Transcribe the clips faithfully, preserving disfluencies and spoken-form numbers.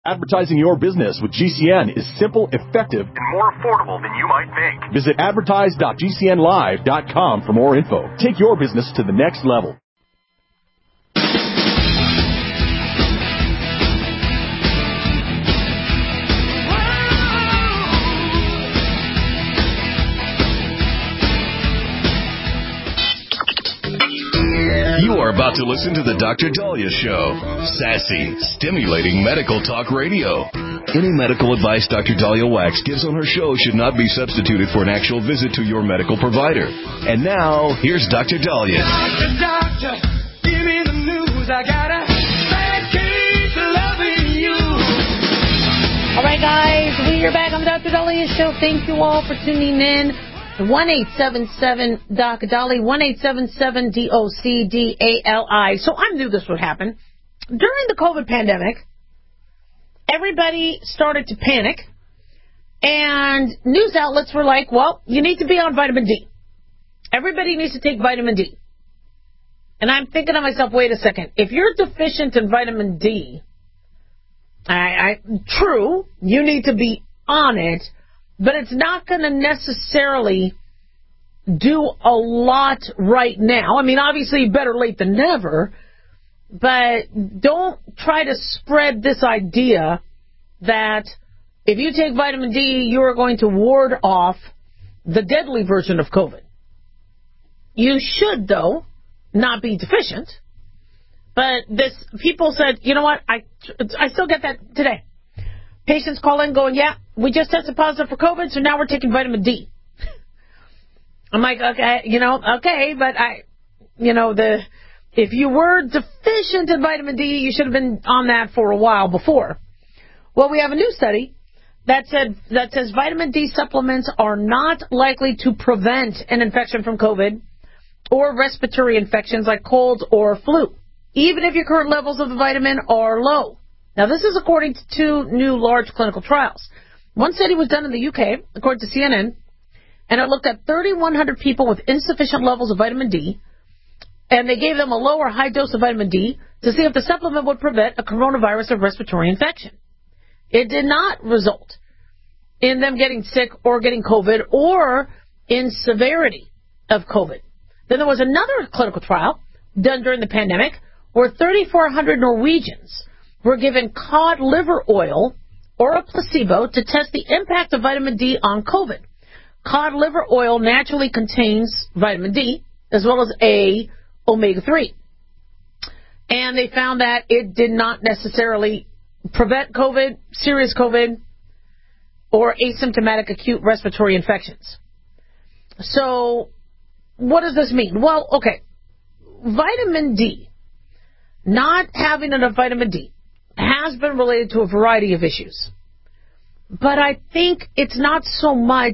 Advertising your business with G C N is simple, effective, and more affordable than you might think. Visit advertise dot g c n live dot com for more info. Take your business to the next level. You are about to listen to the Doctor Dahlia Show. Sassy, stimulating medical talk radio. Any medical advice Doctor Dahlia Wax gives on her show should not be substituted for an actual visit to your medical provider. And now, here's Doctor Dahlia. Doctor, doctor, give me the news. I got a bad case of loving you. All right, guys, we are back on the Doctor Dahlia Show. Thank you all for tuning in. one eight seven seven D O C D A L I, one eight seven seven D O C D A L I. So I knew this would happen. During the COVID pandemic, everybody started to panic, and news outlets were like, well, you need to be on vitamin D. Everybody needs to take vitamin D. And I'm thinking to myself, wait a second. If you're deficient in vitamin D, I, I, true, you need to be on it, but it's not going to necessarily do a lot right now. I mean, obviously, better late than never, but don't try to spread this idea that if you take vitamin D, you are going to ward off the deadly version of COVID. You should, though, not be deficient. But this, people said, you know what, I, I still get that today. Patients call in going, yeah, we just tested positive for COVID, so now we're taking vitamin D. I'm like, okay, you know, okay, but I, you know, the if you were deficient in vitamin D, you should have been on that for a while before. Well, we have a new study that said that says vitamin D supplements are not likely to prevent an infection from COVID or respiratory infections like colds or flu, even if your current levels of the vitamin are low. Now, this is according to two new large clinical trials. One study was done in the U K, according to C N N, and it looked at thirty-one hundred people with insufficient levels of vitamin D, and they gave them a low or high dose of vitamin D to see if the supplement would prevent a coronavirus or respiratory infection. It did not result in them getting sick or getting COVID or in severity of COVID. Then there was another clinical trial done during the pandemic where thirty-four hundred Norwegians were given cod liver oil or a placebo to test the impact of vitamin D on COVID. Cod liver oil naturally contains vitamin D as well as A, omega three. And they found that it did not necessarily prevent COVID, serious COVID, or asymptomatic acute respiratory infections. So what does this mean? Well, okay, vitamin D, not having enough vitamin D, has been related to a variety of issues. But I think it's not so much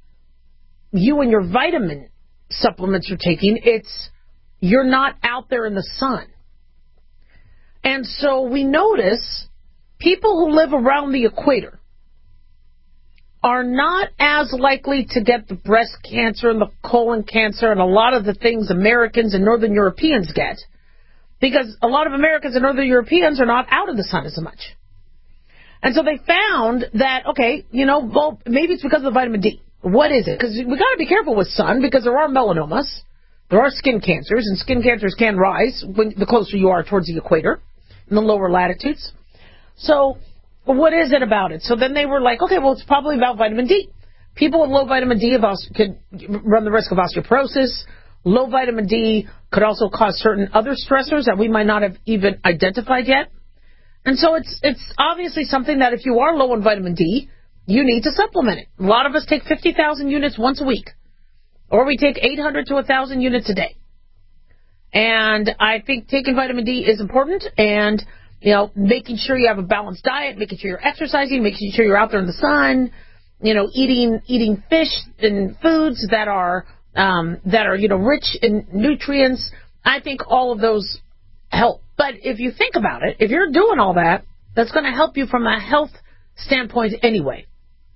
you and your vitamin supplements you're taking, it's you're not out there in the sun. And so we notice people who live around the equator are not as likely to get the breast cancer and the colon cancer and a lot of the things Americans and Northern Europeans get, because a lot of Americans and Northern Europeans are not out in the sun as much. And so they found that, okay, you know, well, maybe it's because of the vitamin D. What is it? Because we got to be careful with sun because there are melanomas, there are skin cancers, and skin cancers can rise when the closer you are towards the equator in the lower latitudes. So what is it about it? So then they were like, okay, well, it's probably about vitamin D. People with low vitamin D could run the risk of osteoporosis. Low vitamin D could also cause certain other stressors that we might not have even identified yet. And so it's it's obviously something that if you are low in vitamin D, you need to supplement it. A lot of us take fifty thousand units once a week, or we take eight hundred to one thousand units a day. And I think taking vitamin D is important, and, you know, making sure you have a balanced diet, making sure you're exercising, making sure you're out there in the sun, you know, eating eating fish and foods that are um, that are, you know, rich in nutrients. I think all of those help. But if you think about it, if you're doing all that, that's going to help you from a health standpoint anyway.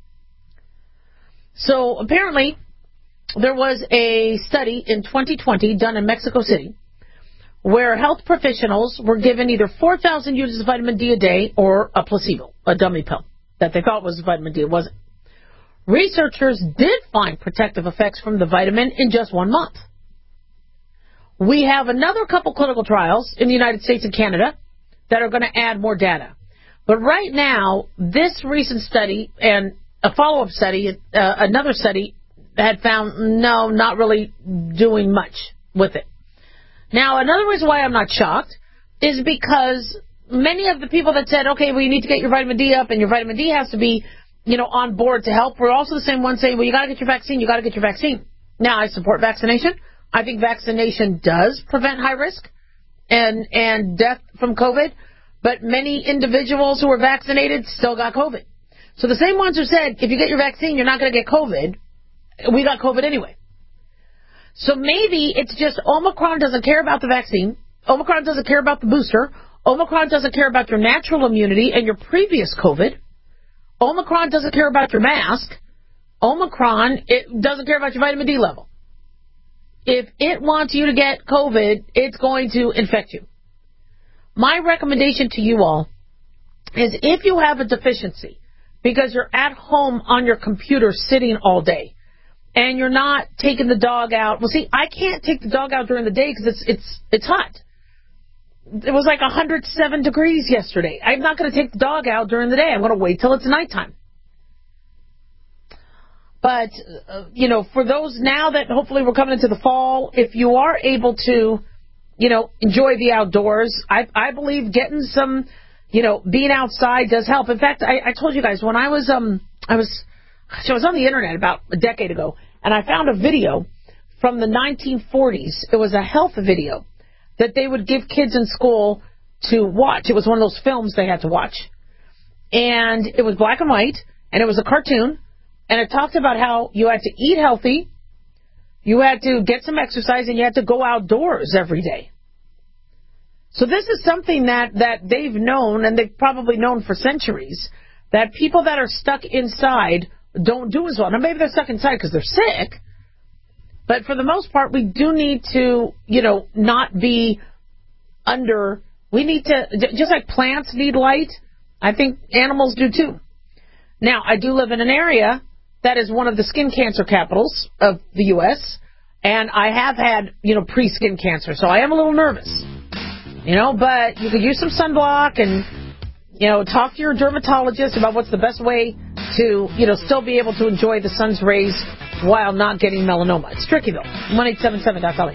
So apparently there was a study in twenty twenty done in Mexico City where health professionals were given either four thousand units of vitamin D a day or a placebo, a dummy pill that they thought was vitamin D. It wasn't. Researchers did find protective effects from the vitamin in just one month. We have another couple clinical trials in the United States and Canada that are going to add more data. But right now, this recent study and a follow-up study, uh, another study, had found, no, not really doing much with it. Now, another reason why I'm not shocked is because many of the people that said, okay, well, you need to get your vitamin D up and your vitamin D has to be, you know, on board to help, were also the same ones saying, well, you got to get your vaccine, you got to get your vaccine. Now, I support vaccination. I think vaccination does prevent high risk and, and death from COVID, but many individuals who were vaccinated still got COVID. So the same ones who said, if you get your vaccine, you're not going to get COVID, we got COVID anyway. So maybe it's just Omicron doesn't care about the vaccine. Omicron doesn't care about the booster. Omicron doesn't care about your natural immunity and your previous COVID. Omicron doesn't care about your mask. Omicron, it doesn't care about your vitamin D level. If it wants you to get COVID, it's going to infect you. My recommendation to you all is if you have a deficiency because you're at home on your computer sitting all day and you're not taking the dog out. Well, see, I can't take the dog out during the day because it's it's it's hot. It was like one hundred seven degrees yesterday. I'm not going to take the dog out during the day. I'm going to wait till it's nighttime. But, uh, you know, for those now that hopefully we're coming into the fall, if you are able to, you know, enjoy the outdoors, I, I believe getting some, you know, being outside does help. In fact, I, I told you guys when I was, um, I was, I was on the internet about a decade ago, and I found a video from the nineteen forties. It was a health video that they would give kids in school to watch. It was one of those films they had to watch. And it was black and white, and it was a cartoon, and it talked about how you had to eat healthy, you had to get some exercise, and you had to go outdoors every day. So this is something that, that they've known, and they've probably known for centuries, that people that are stuck inside don't do as well. Now, maybe they're stuck inside because they're sick, but for the most part, we do need to, you know, not be under, we need to, just like plants need light, I think animals do too. Now, I do live in an area that is one of the skin cancer capitals of the U S, and I have had, you know, pre-skin cancer, so I am a little nervous. You know, but you could use some sunblock and, you know, talk to your dermatologist about what's the best way to, you know, still be able to enjoy the sun's rays while not getting melanoma. It's tricky, though. one eight seven seven dot com.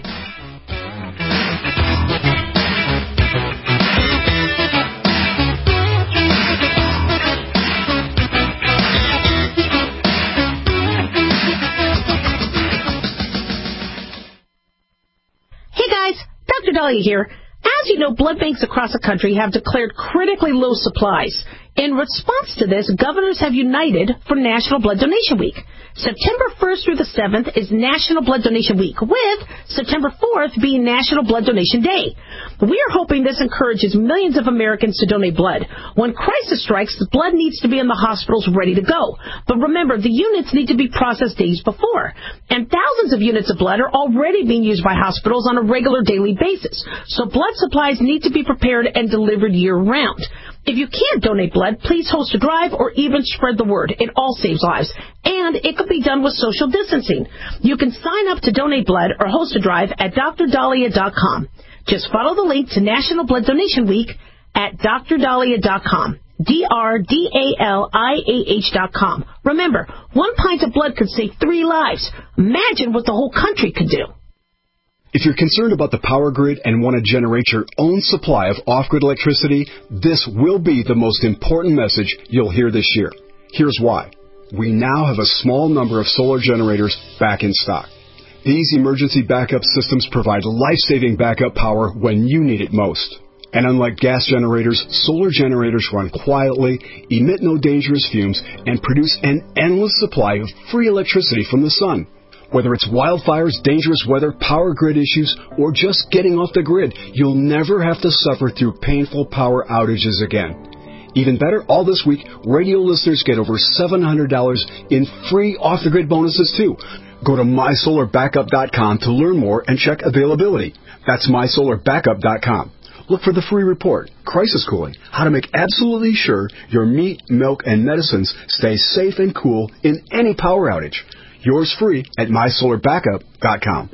Hey guys, Doctor Dahlia here. As you know, blood banks across the country have declared critically low supplies. In response to this, governors have united for National Blood Donation Week. September first through the seventh is National Blood Donation Week, with September fourth being National Blood Donation Day. We are hoping this encourages millions of Americans to donate blood. When crisis strikes, the blood needs to be in the hospitals ready to go. But remember, the units need to be processed days before. And thousands of units of blood are already being used by hospitals on a regular daily basis. So blood supplies need to be prepared and delivered year-round. If you can't donate blood, please host a drive or even spread the word. It all saves lives. And it can be done with social distancing. You can sign up to donate blood or host a drive at D R dahlia dot com. Just follow the link to National Blood Donation Week at D R dahlia dot com. D R D A L I A H dot com. Remember, one pint of blood could save three lives. Imagine what the whole country could do. If you're concerned about the power grid and want to generate your own supply of off-grid electricity, this will be the most important message you'll hear this year. Here's why. We now have a small number of solar generators back in stock. These emergency backup systems provide life-saving backup power when you need it most. And unlike gas generators, solar generators run quietly, emit no dangerous fumes, and produce an endless supply of free electricity from the sun. Whether it's wildfires, dangerous weather, power grid issues, or just getting off the grid, you'll never have to suffer through painful power outages again. Even better, all this week, radio listeners get over seven hundred dollars in free off-the-grid bonuses, too. Go to my solar backup dot com to learn more and check availability. That's my solar backup dot com. Look for the free report, Crisis Cooling, how to make absolutely sure your meat, milk, and medicines stay safe and cool in any power outage. Yours free at my solar backup dot com.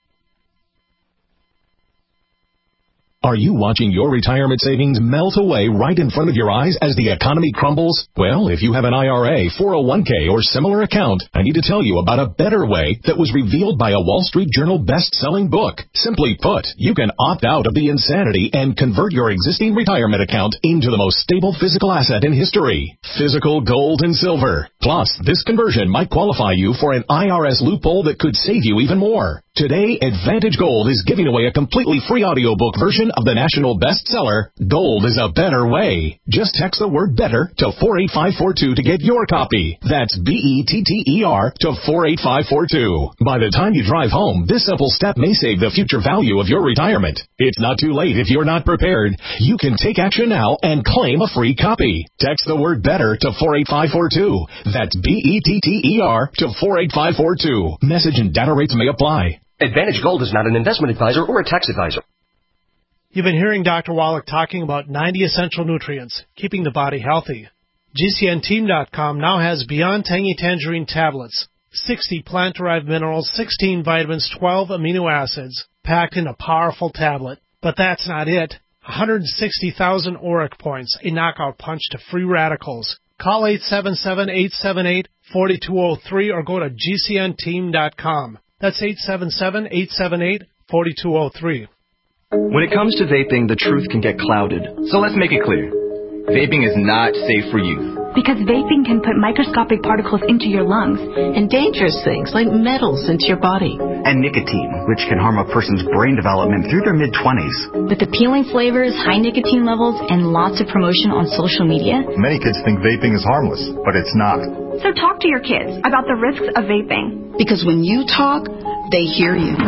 Are you watching your retirement savings melt away right in front of your eyes as the economy crumbles? Well, if you have an I R A, four oh one k, or similar account, I need to tell you about a better way that was revealed by a Wall Street Journal best-selling book. Simply put, you can opt out of the insanity and convert your existing retirement account into the most stable physical asset in history, physical gold and silver. Plus, this conversion might qualify you for an I R S loophole that could save you even more. Today, Advantage Gold is giving away a completely free audiobook version of the national bestseller, Gold is a Better Way. Just text the word BETTER to four eight five four two to get your copy. That's B E T T E R to four eight five four two. By the time you drive home, this simple step may save the future value of your retirement. It's not too late if you're not prepared. You can take action now and claim a free copy. Text the word BETTER to four eight five four two. That's B E T T E R to four eight five four two. Message and data rates may apply. Advantage Gold is not an investment advisor or a tax advisor. You've been hearing Doctor Wallach talking about ninety essential nutrients, keeping the body healthy. G C N team dot com now has Beyond Tangy Tangerine tablets, sixty plant-derived minerals, sixteen vitamins, twelve amino acids, packed in a powerful tablet. But that's not it. one hundred sixty thousand auric points, a knockout punch to free radicals. Call eight seven seven, eight seven eight, four two zero three or go to G C N team dot com. That's eight seven seven, eight seven eight, four two zero three. When it comes to vaping, the truth can get clouded. So let's make it clear. Vaping is not safe for youth. Because vaping can put microscopic particles into your lungs. And dangerous things like metals into your body. And nicotine, which can harm a person's brain development through their mid-twenties. With appealing flavors, high nicotine levels, and lots of promotion on social media. Many kids think vaping is harmless, but it's not. So talk to your kids about the risks of vaping. Because when you talk, they hear you.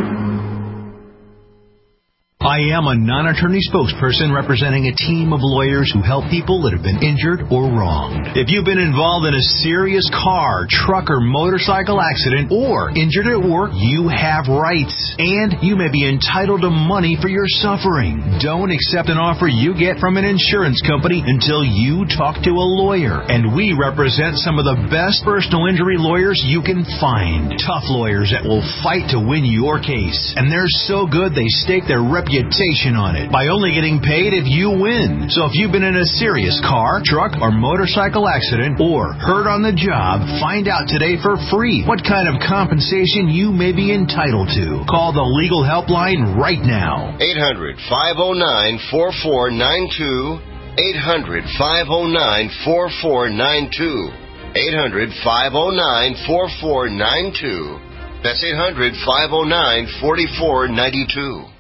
I am a non-attorney spokesperson representing a team of lawyers who help people that have been injured or wronged. If you've been involved in a serious car, truck, or motorcycle accident or injured at work, you have rights. And you may be entitled to money for your suffering. Don't accept an offer you get from an insurance company until you talk to a lawyer. And we represent some of the best personal injury lawyers you can find. Tough lawyers that will fight to win your case. And they're so good they stake their reputation reputation on it by only getting paid if you win. So if you've been in a serious car, truck, or motorcycle accident or hurt on the job, find out today for free what kind of compensation you may be entitled to. Call the legal helpline right now. eight hundred, five oh nine, four four nine two. eight hundred, five oh nine, four four nine two. eight hundred, five oh nine, four four nine two. That's eight hundred, five oh nine, four four nine two.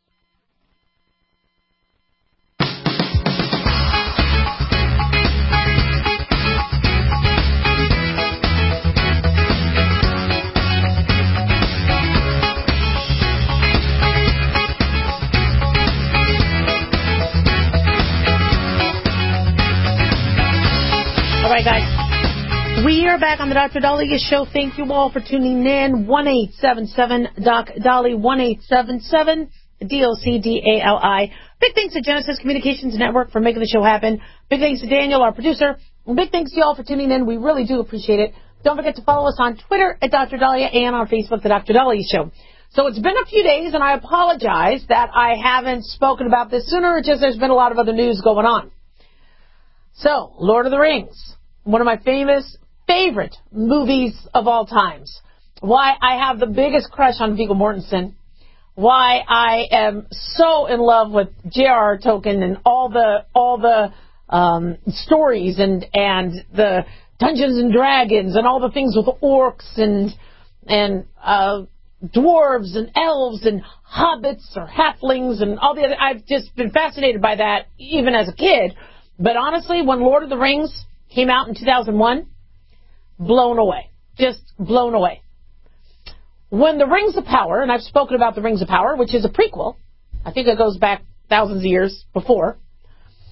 All right, guys. We are back on the Doctor Daliah Show. Thank you all for tuning in. one eight seven seven Doc Dolly, one eight seven seven D O C D A L I. Big thanks to Genesis Communications Network for making the show happen. Big thanks to Daniel, our producer. And big thanks to you all for tuning in. We really do appreciate it. Don't forget to follow us on Twitter at Doctor Daliah and on Facebook, The Doctor Daliah Show. So it's been a few days, and I apologize that I haven't spoken about this sooner. It's just there's been a lot of other news going on. So, Lord of the Rings, one of my famous, favorite movies of all times. Why I have the biggest crush on Viggo Mortensen. Why I am so in love with J R R Tolkien and all the all the um, stories and and the Dungeons and Dragons and all the things with orcs and and uh, dwarves and elves and hobbits or halflings and all the other. I've just been fascinated by that even as a kid. But honestly, when Lord of the Rings came out in two thousand one, blown away. Just blown away. When the Rings of Power, and I've spoken about the Rings of Power, which is a prequel, I think it goes back thousands of years before,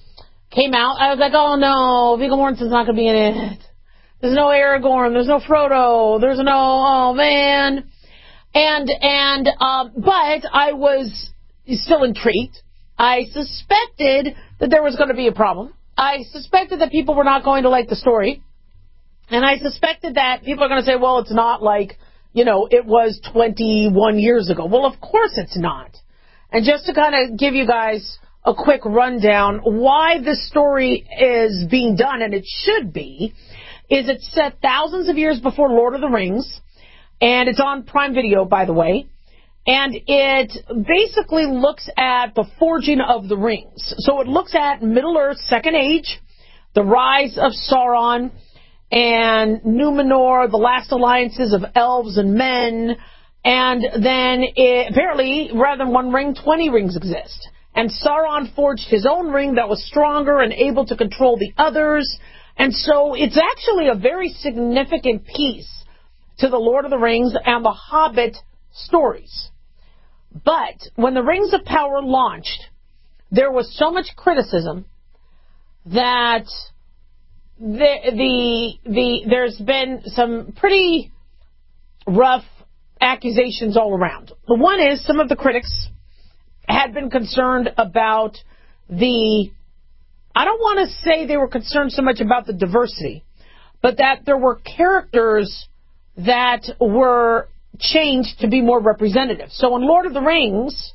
came out, I was like, oh no, Viggo Mortensen's not going to be in it. There's no Aragorn. There's no Frodo. There's no, oh man. And, and, um, but I was still intrigued. I suspected that there was going to be a problem. I suspected that people were not going to like the story. And I suspected that people are going to say, well, it's not like, you know, it was twenty-one years ago. Well, of course it's not. And just to kind of give you guys a quick rundown why this story is being done, and it should be, is it's set thousands of years before Lord of the Rings, and it's on Prime Video, by the way, and it basically looks at the forging of the rings. So it looks at Middle-earth, Second Age, the rise of Sauron, and Numenor, the last alliances of elves and men, and then it, apparently, rather than one ring, twenty rings exist. And Sauron forged his own ring that was stronger and able to control the others. And so it's actually a very significant piece to the Lord of the Rings and the Hobbit stories. But when the Rings of Power launched, there was so much criticism that the, the, the, there's been some pretty rough accusations all around. The one is some of the critics had been concerned about the, I don't want to say they were concerned so much about the diversity, but that there were characters that were changed to be more representative. So in Lord of the Rings,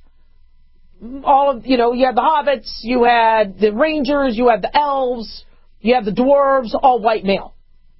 all of, you know, you had the hobbits, you had the rangers, you had the elves, you had the dwarves, all white male.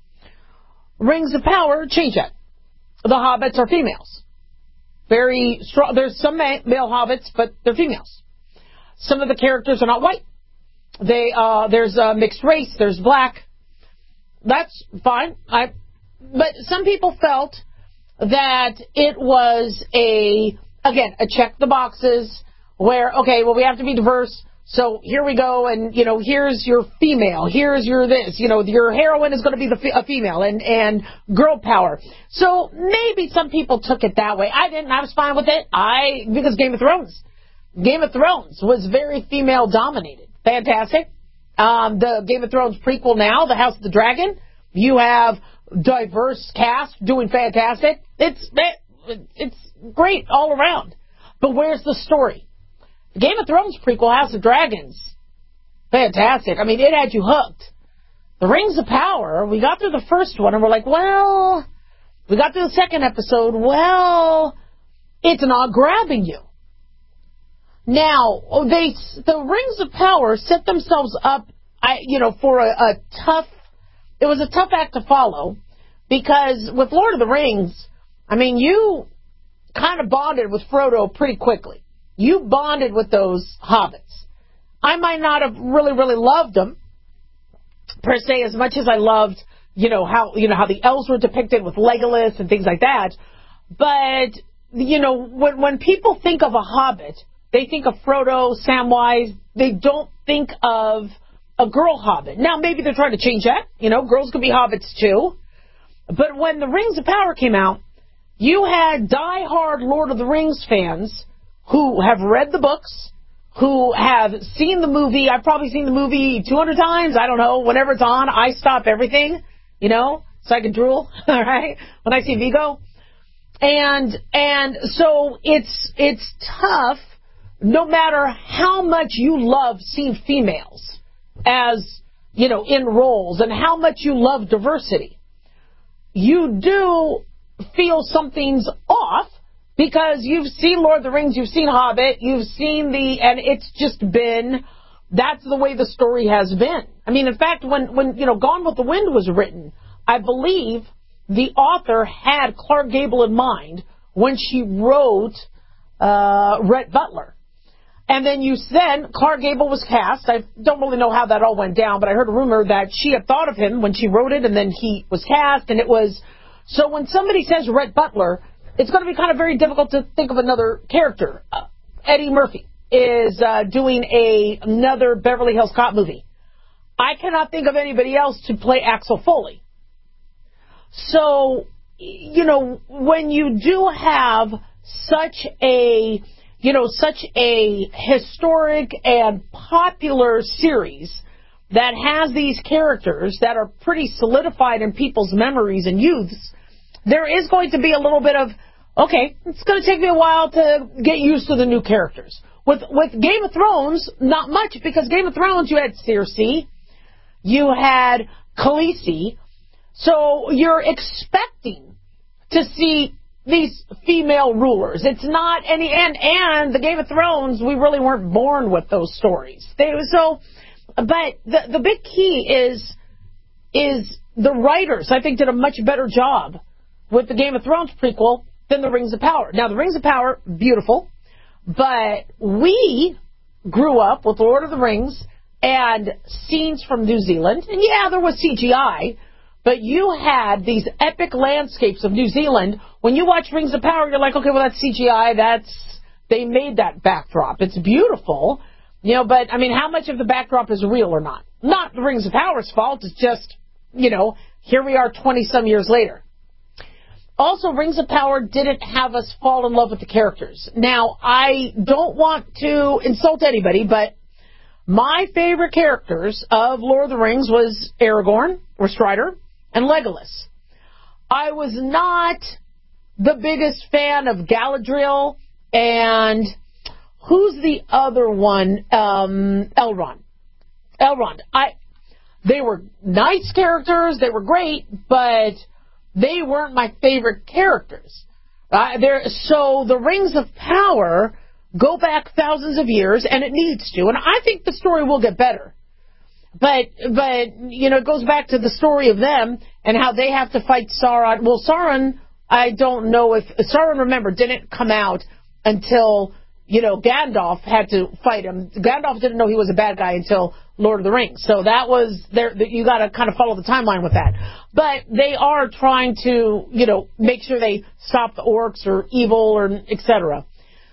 Rings of Power changed that. The hobbits are females. Very strong. There's some male hobbits, but they're females. Some of the characters are not white. They uh, there's a mixed race. There's black. That's fine. I, but some people felt that it was a again a check the boxes where okay, well we have to be diverse. So here we go, and you know here's your female, here's your this, you know your heroine is going to be the a female, and and girl power. So maybe some people took it that way. I didn't. I was fine with it. I because Game of Thrones, Game of Thrones was very female dominated. Fantastic. Um, the Game of Thrones prequel now, The House of the Dragon. You have diverse cast doing fantastic. It's it's great all around. But where's the story? The Game of Thrones prequel, House of Dragons, fantastic. I mean, it had you hooked. The Rings of Power, we got through the first one, and we're like, well, we got through the second episode, well, it's not grabbing you. Now, they, the Rings of Power set themselves up, I, you know, for a, a tough, it was a tough act to follow, because with Lord of the Rings, I mean, you kind of bonded with Frodo pretty quickly. You bonded with those hobbits. I might not have really, really loved them, per se, as much as I loved, you know, how, you know, how the elves were depicted with Legolas and things like that. But, you know, when, when people think of a hobbit, they think of Frodo, Samwise. They don't think of a girl hobbit. Now, maybe they're trying to change that. You know, girls could be hobbits too. But when the Rings of Power came out, you had die-hard Lord of the Rings fans who have read the books, who have seen the movie. I've probably seen the movie two hundred times. I don't know. Whenever it's on, I stop everything, you know, so I can drool, all right, when I see Viggo. And and so it's it's tough, no matter how much you love seeing females as, you know, in roles and how much you love diversity. You do feel something's off, because you've seen Lord of the Rings, you've seen Hobbit, you've seen the, and it's just been, that's the way the story has been. I mean, in fact, when, when you know, Gone with the Wind was written, I believe the author had Clark Gable in mind when she wrote uh, Rhett Butler. And then you then, Clark Gable was cast. I don't really know how that all went down, but I heard a rumor that she had thought of him when she wrote it, and then he was cast, and it was, so when somebody says Rhett Butler, it's going to be kind of very difficult to think of another character. Uh, Eddie Murphy is uh, doing a another Beverly Hills Cop movie. I cannot think of anybody else to play Axel Foley. So, you know, when you do have such a, you know, such a historic and popular series that has these characters that are pretty solidified in people's memories and youths, there is going to be a little bit of, okay, it's going to take me a while to get used to the new characters. With with Game of Thrones, not much, because Game of Thrones, you had Cersei, you had Khaleesi, so you're expecting to see these female rulers. It's not any, and, and the Game of Thrones, we really weren't born with those stories. They, so, but the, the big key is, is the writers, I think, did a much better job with the Game of Thrones prequel than the Rings of Power. Now, the Rings of Power, beautiful, but we grew up with Lord of the Rings and scenes from New Zealand, and yeah, there was C G I, but you had these epic landscapes of New Zealand. When you watch Rings of Power, you're like, okay, well, that's C G I. That's, they made that backdrop. It's beautiful, you know, but, I mean, how much of the backdrop is real or not? Not the Rings of Power's fault. It's just, you know, here we are twenty-some years later. Also, Rings of Power didn't have us fall in love with the characters. Now, I don't want to insult anybody, but my favorite characters of Lord of the Rings was Aragorn, or Strider, and Legolas. I was not the biggest fan of Galadriel and who's the other one? Um, Elrond. Elrond. I. They were nice characters. They were great, but they weren't my favorite characters. Uh, so the Rings of Power go back thousands of years, and it needs to. And I think the story will get better. But, but you know, it goes back to the story of them and how they have to fight Sauron. Well, Sauron, I don't know if... Sauron, remember, didn't come out until, you know, Gandalf had to fight him. Gandalf didn't know he was a bad guy until Lord of the Rings. So that was... there. You got to kind of follow the timeline with that. But they are trying to, you know, make sure they stop the orcs or evil or et cetera.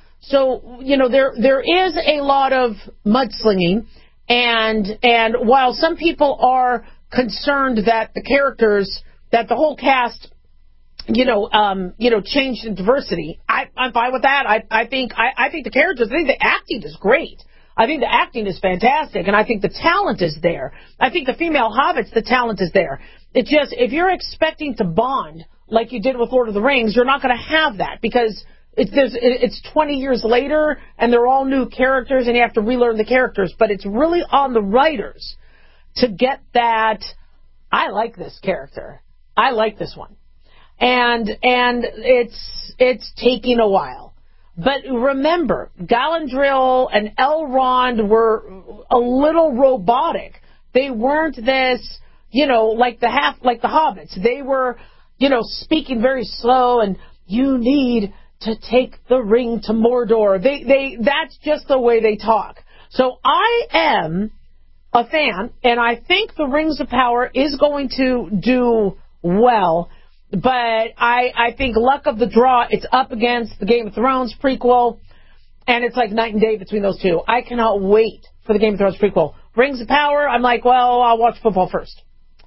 So, you know, there there is a lot of mudslinging, and and while some people are concerned that the characters, that the whole cast, you know, um, you know, changed in diversity, I, I'm fine with that. I I think I, I think the characters, I think the acting is great. I think the acting is fantastic, and I think the talent is there. I think the female hobbits, the talent is there. It's just, if you're expecting to bond like you did with Lord of the Rings, you're not going to have that, because It's, there's, it's twenty years later, and they're all new characters, and you have to relearn the characters. But it's really on the writers to get that, I like this character. I like this one. And and it's it's taking a while. But remember, Galadriel and Elrond were a little robotic. They weren't this, you know, like the half, like the hobbits. They were, you know, speaking very slow, and you need to take the ring to Mordor. They, they, that's just the way they talk. So I am a fan, and I think the Rings of Power is going to do well, but I, I think luck of the draw, it's up against the Game of Thrones prequel, and it's like night and day between those two. I cannot wait for the Game of Thrones prequel. Rings of Power, I'm like, well, I'll watch football first.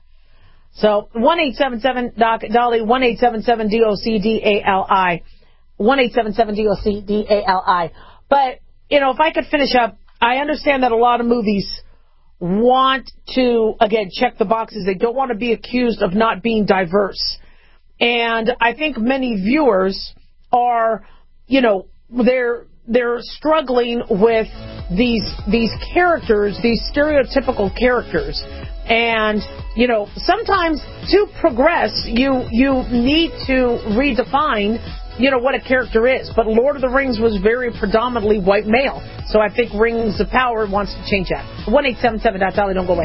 So, one eight seven seven Doc Dolly, one eight seven seven D O C D A L I. one eight seven seven D O C D A L I. But, you know, if I could finish up, I understand that a lot of movies want to, again, check the boxes. They don't want to be accused of not being diverse. And I think many viewers are, you know, they're they're struggling with these these characters, these stereotypical characters. And, you know, sometimes to progress, you you need to redefine, you know, what a character is. But Lord of the Rings was very predominantly white male. So I think Rings of Power wants to change that. one eight seven seven Dot Dolly, don't go away.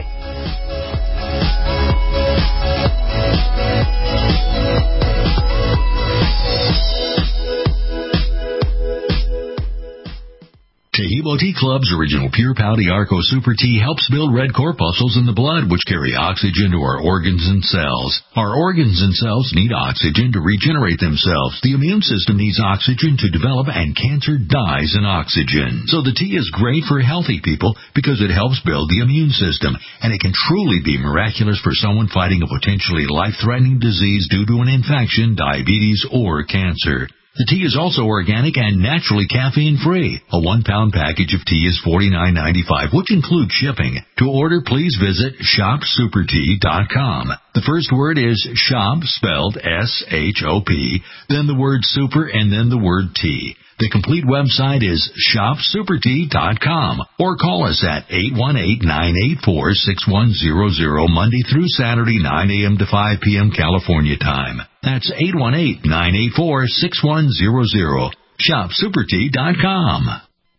Taheebo Tea Club's original Pure Pouty Arco Super Tea helps build red corpuscles in the blood, which carry oxygen to our organs and cells. Our organs and cells need oxygen to regenerate themselves. The immune system needs oxygen to develop, and cancer dies in oxygen. So the tea is great for healthy people because it helps build the immune system, and it can truly be miraculous for someone fighting a potentially life-threatening disease due to an infection, diabetes, or cancer. The tea is also organic and naturally caffeine-free. A one-pound package of tea is forty-nine ninety-five, which includes shipping. To order, please visit shop super tea dot com. The first word is shop, spelled S H O P, then the word super, and then the word tea. The complete website is shop super tea dot com, or call us at eight one eight, nine eight four, six one zero zero Monday through Saturday, nine a.m. to five p.m. California time. That's eight one eight, nine eight four, six one zero zero. shop super tea dot com.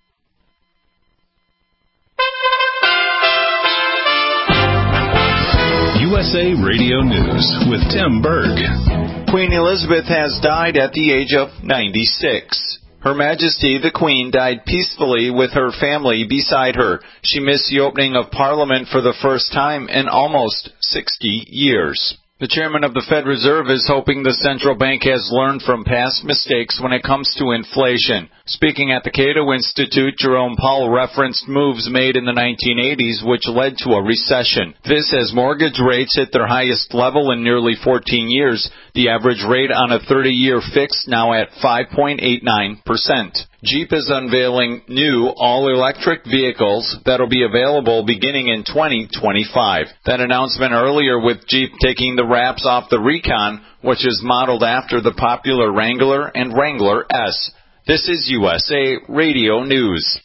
U S A Radio News with Tim Berg. Queen Elizabeth has died at the age of ninety-six. Her Majesty the Queen died peacefully with her family beside her. She missed the opening of Parliament for the first time in almost sixty years. The chairman of the Fed Reserve is hoping the central bank has learned from past mistakes when it comes to inflation. Speaking at the Cato Institute, Jerome Powell referenced moves made in the nineteen eighties which led to a recession. This as mortgage rates hit their highest level in nearly fourteen years. The average rate on a thirty-year fix now at five point eight nine percent. Jeep is unveiling new all-electric vehicles that will be available beginning in twenty twenty-five. That announcement earlier with Jeep taking the wraps off the Recon, which is modeled after the popular Wrangler and Wrangler S. This is U S A Radio News.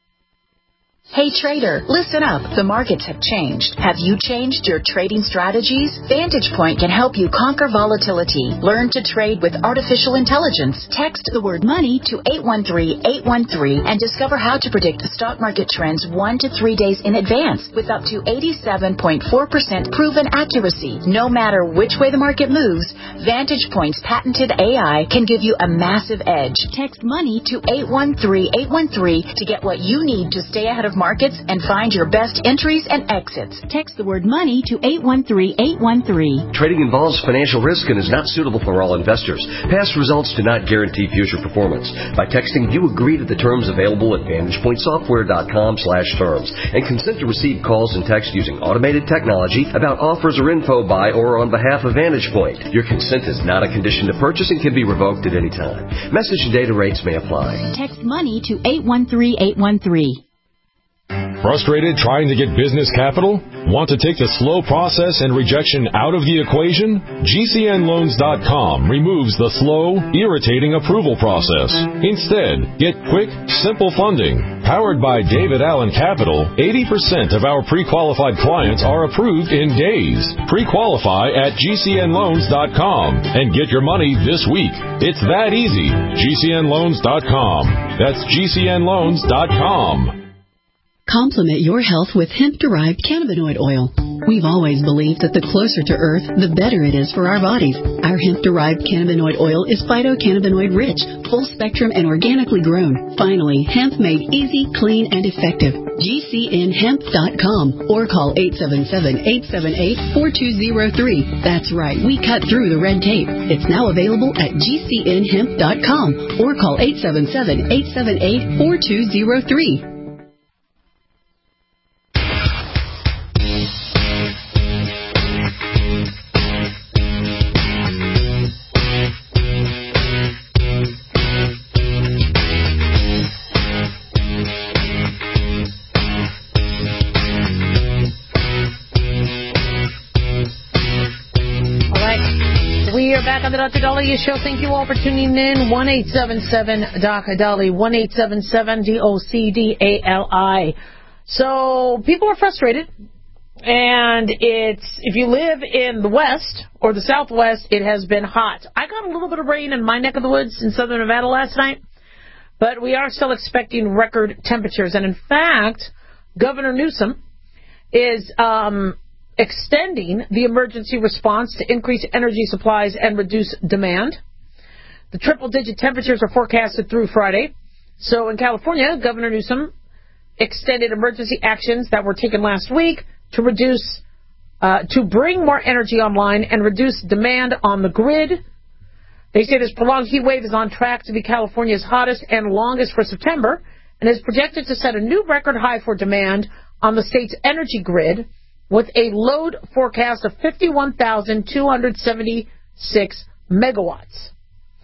Hey trader, listen up. The markets have changed. Have you changed your trading strategies? Vantage Point can help you conquer volatility. Learn to trade with artificial intelligence. Text the word money to eight one three, eight one three and discover how to predict the stock market trends one to three days in advance with up to eighty-seven point four percent proven accuracy. No matter which way the market moves, Vantage Point's patented A I can give you a massive edge. Text money to eight one three, eight one three to get what you need to stay ahead of markets and find your best entries and exits. Text the word money to eight one three, eight one three. Trading involves financial risk and is not suitable for all investors. Past results do not guarantee future performance. By texting, you agree to the terms available at vantage point software dot com slash terms and consent to receive calls and text using automated technology about offers or info by or on behalf of Vantage Point. Your consent is not a condition to purchase and can be revoked at any time. Message and data rates may apply. Text money to eight one three, eight one three. Frustrated trying to get business capital? Want to take the slow process and rejection out of the equation? G C N loans dot com removes the slow, irritating approval process. Instead, get quick, simple funding. Powered by David Allen Capital, eighty percent of our pre-qualified clients are approved in days. Pre-qualify at G C N loans dot com and get your money this week. It's that easy. G C N loans dot com. That's G C N loans dot com. Complement your health with hemp-derived cannabinoid oil. We've always believed that the closer to Earth, the better it is for our bodies. Our hemp-derived cannabinoid oil is phytocannabinoid-rich, full-spectrum, and organically grown. Finally, hemp made easy, clean, and effective. G C N hemp dot com or call eight seven seven, eight seven eight, four two zero three. That's right, we cut through the red tape. It's now available at G C N hemp dot com or call eight seven seven, eight seven eight, four two zero three. Back on the Doctor Daliah Show. Thank you all for tuning in. one eight seven seven D O C D A L I. one eight seven seven D O C D A L I. So people are frustrated, and it's if you live in the West or the Southwest, it has been hot. I got a little bit of rain in my neck of the woods in southern Nevada last night, but we are still expecting record temperatures. And in fact, Governor Newsom is um, extending the emergency response to increase energy supplies and reduce demand. The triple-digit temperatures are forecasted through Friday. So in California, Governor Newsom extended emergency actions that were taken last week to reduce, uh, to bring more energy online and reduce demand on the grid. They say this prolonged heat wave is on track to be California's hottest and longest for September and is projected to set a new record high for demand on the state's energy grid, with a load forecast of fifty-one thousand two hundred seventy-six megawatts.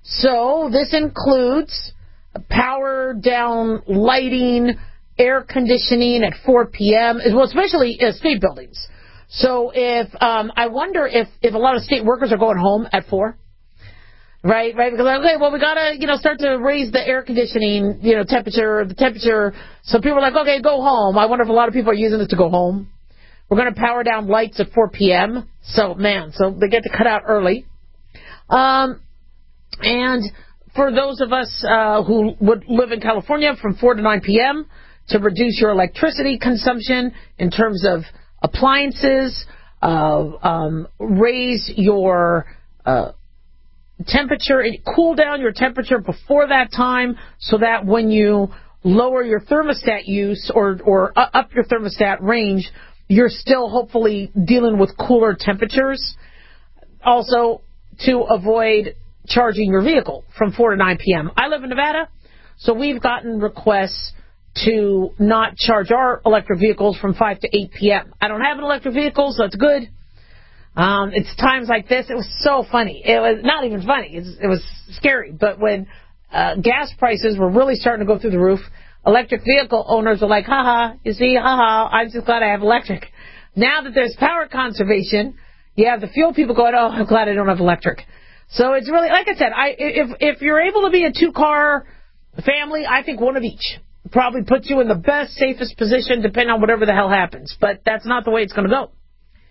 So this includes power down lighting, air conditioning at four p.m., well, especially uh, state buildings. So if um, I wonder if, if a lot of state workers are going home at four, right? Right? Because okay, well, we gotta you know start to raise the air conditioning you know temperature, the temperature. So people are like, okay, go home. I wonder if a lot of people are using it to go home. We're going to power down lights at four p.m. So man, so they get to cut out early. Um, and for those of us uh, who would live in California, from four to nine p.m. to reduce your electricity consumption in terms of appliances, uh, um, raise your uh, temperature, cool down your temperature before that time so that when you lower your thermostat use or, or up your thermostat range, you're still hopefully dealing with cooler temperatures. Also, to avoid charging your vehicle from four to nine p.m. I live in Nevada, so we've gotten requests to not charge our electric vehicles from five to eight p.m. I don't have an electric vehicle, so it's good. Um, it's times like this. It was so funny. It was not even funny. It's, it was scary. But when uh, gas prices were really starting to go through the roof, electric vehicle owners were like, haha, you see, haha, I'm just glad I have electric. Now that there's power conservation, you have the fuel people going, oh, I'm glad I don't have electric. So it's really, like I said, I, if if you're able to be a two-car family, I think one of each probably puts you in the best, safest position, depending on whatever the hell happens. But that's not the way it's going to go.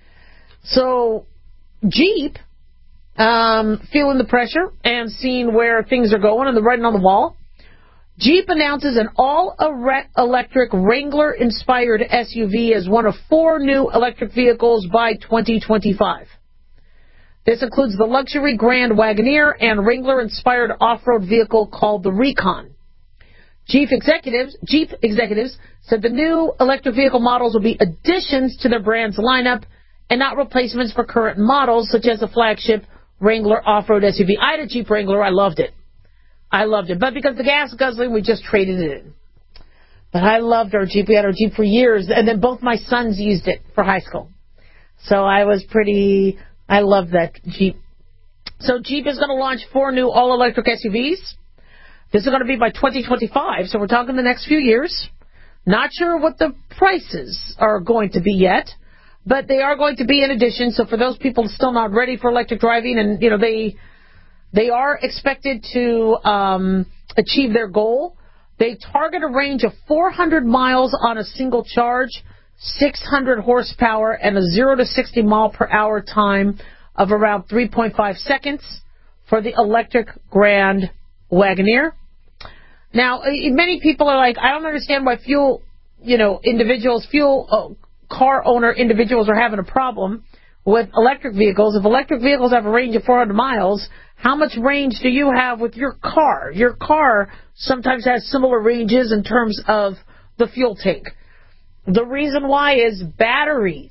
So Jeep, um, feeling the pressure and seeing where things are going and the writing on the wall, Jeep announces an all-electric Wrangler-inspired S U V as one of four new electric vehicles by twenty twenty-five. This includes the luxury Grand Wagoneer and Wrangler-inspired off-road vehicle called the Recon. Jeep executives, Jeep executives said the new electric vehicle models will be additions to their brand's lineup and not replacements for current models, such as the flagship Wrangler off-road S U V. I had a Jeep Wrangler. I loved it. I loved it. But because the gas guzzling, we just traded it in. But I loved our Jeep. We had our Jeep for years. And then both my sons used it for high school. So I was pretty, I loved that Jeep. So Jeep is going to launch four new all-electric S U Vs. This is going to be by twenty twenty-five. So we're talking the next few years. Not sure what the prices are going to be yet. But they are going to be in addition. So for those people still not ready for electric driving, and, you know, they... They are expected to um, achieve their goal. They target a range of four hundred miles on a single charge, six hundred horsepower, and a zero to sixty mile per hour time of around three point five seconds for the electric Grand Wagoneer. Now, many people are like, I don't understand why fuel, you know, individuals, fuel uh, car owner individuals are having a problem with electric vehicles. If electric vehicles have a range of four hundred miles, how much range do you have with your car? Your car sometimes has similar ranges in terms of the fuel tank. The reason why is batteries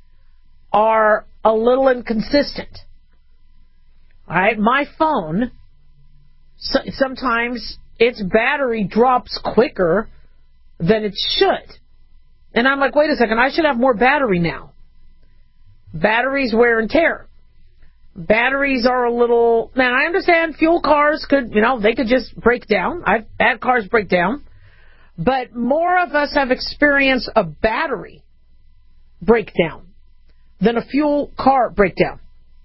are a little inconsistent. All right, my phone, so, sometimes its battery drops quicker than it should. And I'm like, wait a second, I should have more battery now. Batteries wear and tear. Batteries are a little... Man, I understand fuel cars could, you know, they could just break down. I've had cars break down. But more of us have experienced a battery breakdown than a fuel car breakdown.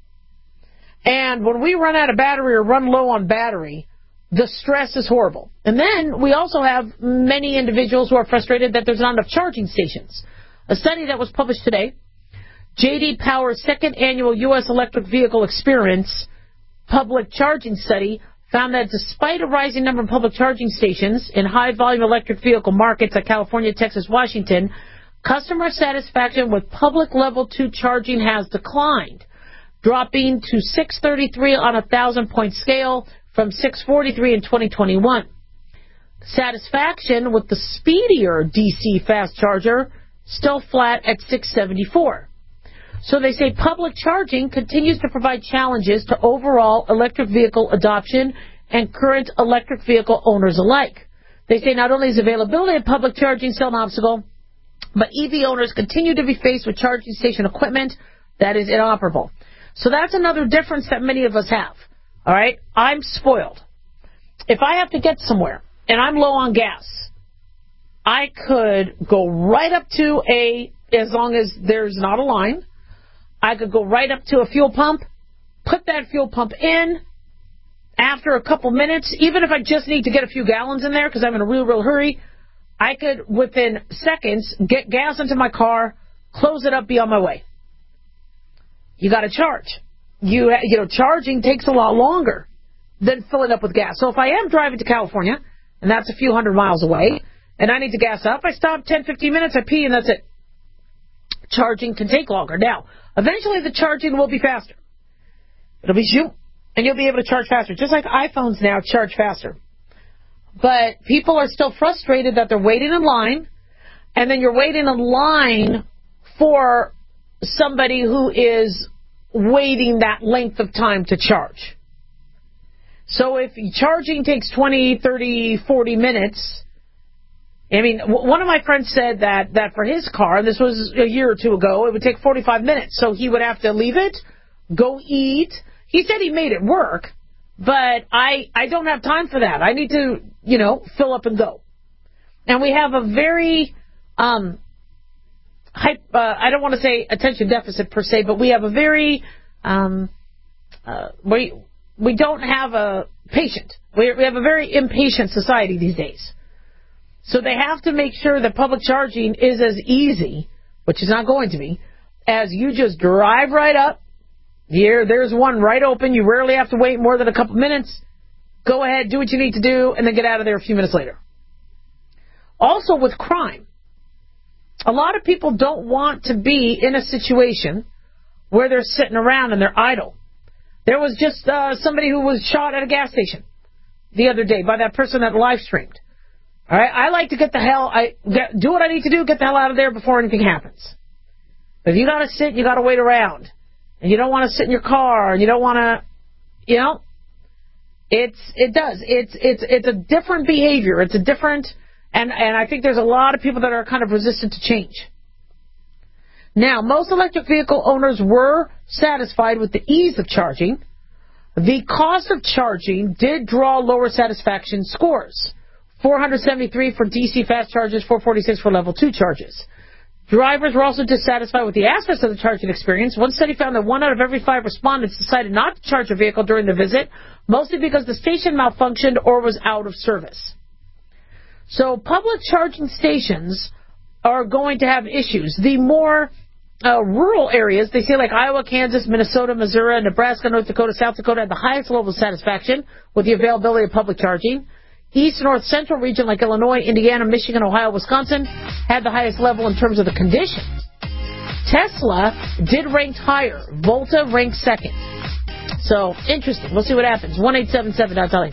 And when we run out of battery or run low on battery, the stress is horrible. And then we also have many individuals who are frustrated that there's not enough charging stations. A study that was published today, J D Power's second annual U S Electric Vehicle Experience public charging study found that despite a rising number of public charging stations in high-volume electric vehicle markets like California, Texas, Washington, customer satisfaction with public level two charging has declined, dropping to six thirty-three on a thousand-point scale from six forty-three in twenty twenty-one. Satisfaction with the speedier D C fast charger still flat at six seventy-four. So they say public charging continues to provide challenges to overall electric vehicle adoption and current electric vehicle owners alike. They say not only is availability of public charging still an obstacle, but E V owners continue to be faced with charging station equipment that is inoperable. So that's another difference that many of us have. All right? I'm spoiled. If I have to get somewhere and I'm low on gas, I could go right up to a, as long as there's not a line, I could go right up to a fuel pump, put that fuel pump in. After a couple minutes, even if I just need to get a few gallons in there because I'm in a real, real hurry, I could, within seconds, get gas into my car, close it up, be on my way. You got to charge. You, you know, charging takes a lot longer than filling up with gas. So if I am driving to California, and that's a few hundred miles away, and I need to gas up, I stop ten, fifteen minutes, I pee, and that's it. Charging can take longer. Now, eventually the charging will be faster. It'll be zoom, and you'll be able to charge faster. Just like iPhones now charge faster. But people are still frustrated that they're waiting in line, and then you're waiting in line for somebody who is waiting that length of time to charge. So if charging takes twenty, thirty, forty minutes, I mean, one of my friends said that, that for his car, and this was a year or two ago, it would take forty-five minutes. So he would have to leave it, go eat. He said he made it work, but I, I don't have time for that. I need to, you know, fill up and go. And we have a very, um, hype, uh, I don't want to say attention deficit per se, but we have a very, um, uh, we, we don't have a patient. We, we have a very impatient society these days. So they have to make sure that public charging is as easy, which is not going to be, as you just drive right up. Here, there's one right open. You rarely have to wait more than a couple minutes. Go ahead, do what you need to do, and then get out of there a few minutes later. Also with crime, a lot of people don't want to be in a situation where they're sitting around and they're idle. There was just uh, somebody who was shot at a gas station the other day by that person that live streamed. All right, I like to get the hell, I get, do what I need to do, get the hell out of there before anything happens. But if you got to sit, you got to wait around. And you don't want to sit in your car, and you don't want to, you know, it's, it does. It's, it's, it's a different behavior. It's a different, and, and I think there's a lot of people that are kind of resistant to change. Now, most electric vehicle owners were satisfied with the ease of charging. The cost of charging did draw lower satisfaction scores. four hundred seventy-three for D C fast charges, four forty-six for level two charges. Drivers were also dissatisfied with the aspects of the charging experience. One study found that one out of every five respondents decided not to charge a vehicle during the visit, mostly because the station malfunctioned or was out of service. So public charging stations are going to have issues. The more uh, rural areas, they say like Iowa, Kansas, Minnesota, Missouri, Nebraska, North Dakota, South Dakota, had the highest level of satisfaction with the availability of public charging. East, North, Central region like Illinois, Indiana, Michigan, Ohio, Wisconsin had the highest level in terms of the conditions. Tesla did rank higher. Volta ranked second. So, interesting. We'll see what happens. one eight seven seven dot Dolly.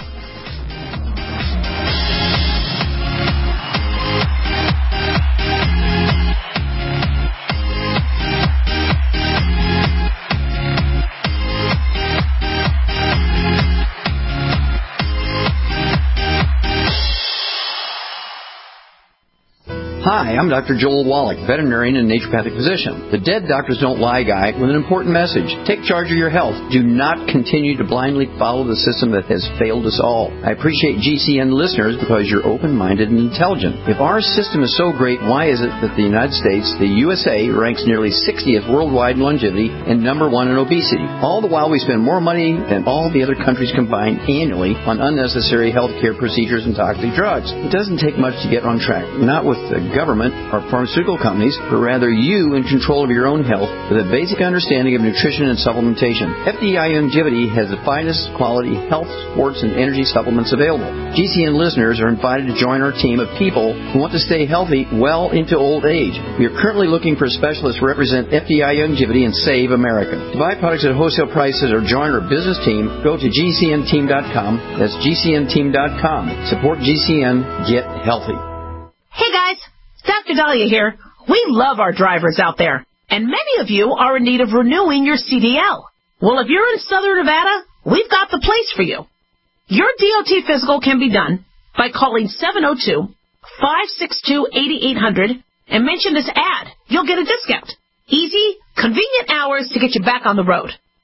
Hi, I'm Doctor Joel Wallach, veterinarian and naturopathic physician. The Dead Doctors Don't Lie guy with an important message. Take charge of your health. Do not continue to blindly follow the system that has failed us all. I appreciate G C N listeners because you're open-minded and intelligent. If our system is so great, why is it that the United States, the U S A, ranks nearly sixtieth worldwide in longevity and number one in obesity? All the while we spend more money than all the other countries combined annually on unnecessary health care procedures and toxic drugs. It doesn't take much to get on track. Not with the government or pharmaceutical companies, but rather you in control of your own health with a basic understanding of nutrition and supplementation. F D I Longevity has the finest quality health, sports, and energy supplements available. G C N listeners are invited to join our team of people who want to stay healthy well into old age. We are currently looking for specialists to represent F D I Longevity and Save America. To buy products at wholesale prices or join our business team, go to G C N team dot com. That's G C N team dot com. Support G C N. Get healthy. Hey guys, Doctor Dahlia here. We love our drivers out there, and many of you are in need of renewing your C D L. Well, if you're in Southern Nevada, we've got the place for you. Your D O T physical can be done by calling seven oh two, five six two, eight eight hundred and mention this ad. You'll get a discount. Easy, convenient hours to get you back on the road.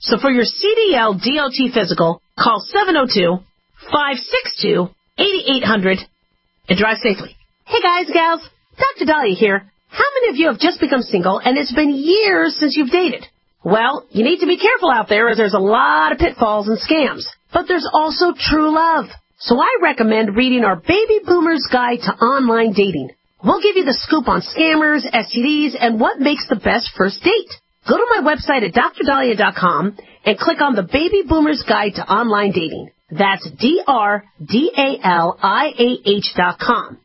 So for your C D L D O T physical, call seven oh two, five six two, eight eight hundred and drive safely. Hey guys, gals, Doctor Dahlia here. How many of you have just become single and it's been years since you've dated? Well, you need to be careful out there as there's a lot of pitfalls and scams. But there's also true love. So I recommend reading our Baby Boomer's Guide to Online Dating. We'll give you the scoop on scammers, S T Ds, and what makes the best first date. Go to my website at dr dahlia dot com and click on the Baby Boomer's Guide to Online Dating. That's D R D A L I A H dot com.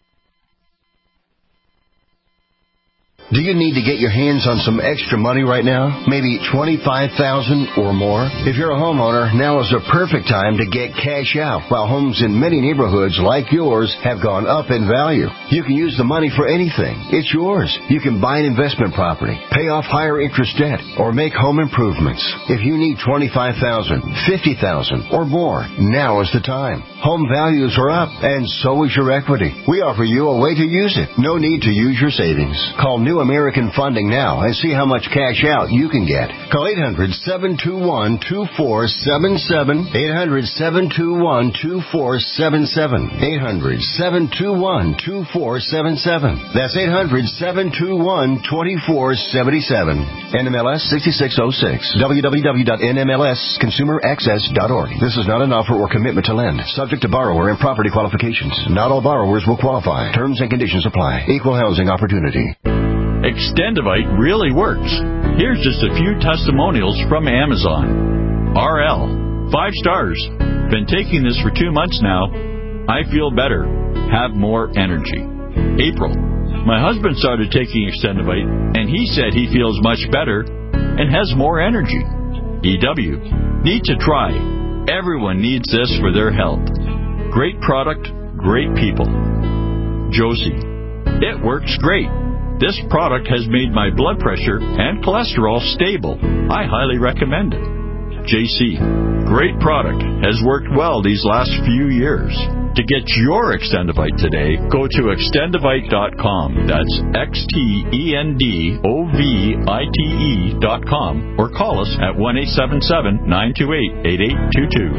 Do you need to get your hands on some extra money right now? Maybe twenty-five thousand dollars or more? If you're a homeowner, now is the perfect time to get cash out. While homes in many neighborhoods like yours have gone up in value, you can use the money for anything. It's yours. You can buy an investment property, pay off higher interest debt, or make home improvements. If you need twenty-five thousand dollars, fifty thousand dollars or more, now is the time. Home values are up, and so is your equity. We offer you a way to use it. No need to use your savings. Call New American Funding now and see how much cash out you can get. Call eight hundred, seven two one, two four seven seven, eight hundred, seven two one, two four seven seven, eight hundred, seven two one, two four seven seven. That's eight hundred, seven two one, two four seven seven. N M L S sixty-six oh six. w w w dot n m l s consumer access dot org. This is not an offer or commitment to lend. Subject to borrower and property qualifications. Not all borrowers will qualify. Terms and conditions apply. Equal housing opportunity. Extendivite really works. Here's just a few testimonials from Amazon. R L, five stars. Been taking this for two months now. I feel better. Have more energy. April, my husband started taking Extendivite, and he said he feels much better and has more energy. E W, need to try. Everyone needs this for their health. Great product, great people. Josie, it works great. This product has made my blood pressure and cholesterol stable. I highly recommend it. J C, great product. Has worked well these last few years. To get your Extendivite today, go to extendivite dot com. That's X T E N D O V I T E dot com or call us at one eight seven seven, nine two eight, eight eight two two.